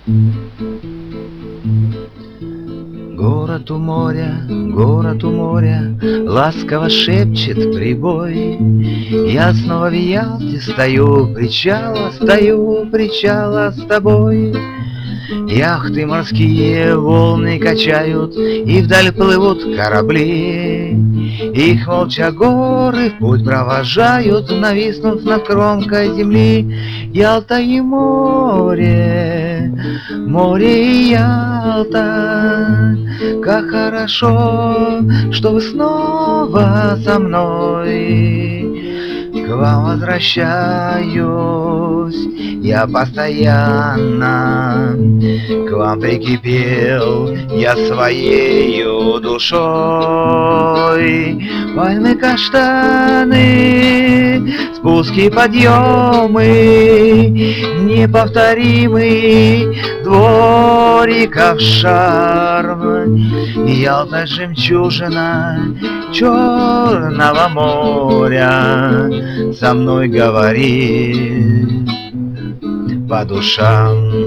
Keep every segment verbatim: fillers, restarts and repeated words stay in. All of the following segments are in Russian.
Город у моря, город у моря, ласково шепчет прибой. Я снова в Ялте стою, у причала, стою, у причала с тобой. Яхты морские волны качают, и вдаль плывут корабли. Их молча горы в путь провожают, нависнув над кромкой земли. Ялта и море, море и Ялта, как хорошо, что вы снова со мной. К вам возвращаюсь я постоянно, к вам прикипел я своею душой. Пальмы, каштаны, спуски, подъемы, неповторимый двориков шарм. Ялта жемчужина Черного моря со мной говорит по душам.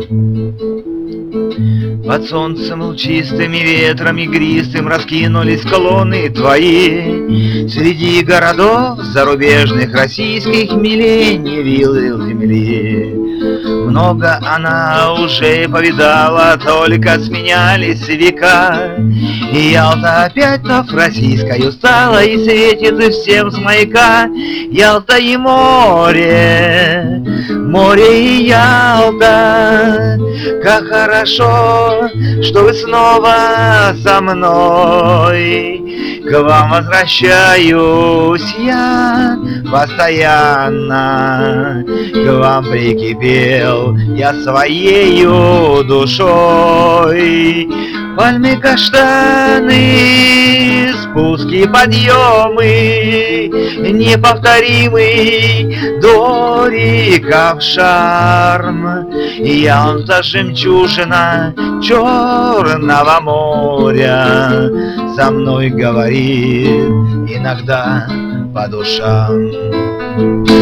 Под солнцем лучистым и ветром игристым раскинулись колонны твои. Среди городов зарубежных, российских милей не видел земли. Много она уже повидала, только сменялись века. И Ялта опять вновь российскою стала, и светит всем с маяка. Ялта и море, море и Ялта, как хорошо, что вы снова со мной. К вам возвращаюсь я постоянно, к вам прикипел я своею душой. Пальмы, каштаны, спуски, подъемы, неповторимый двориков шарм. Ялта жемчужина Черного моря со мной говорит иногда по душам.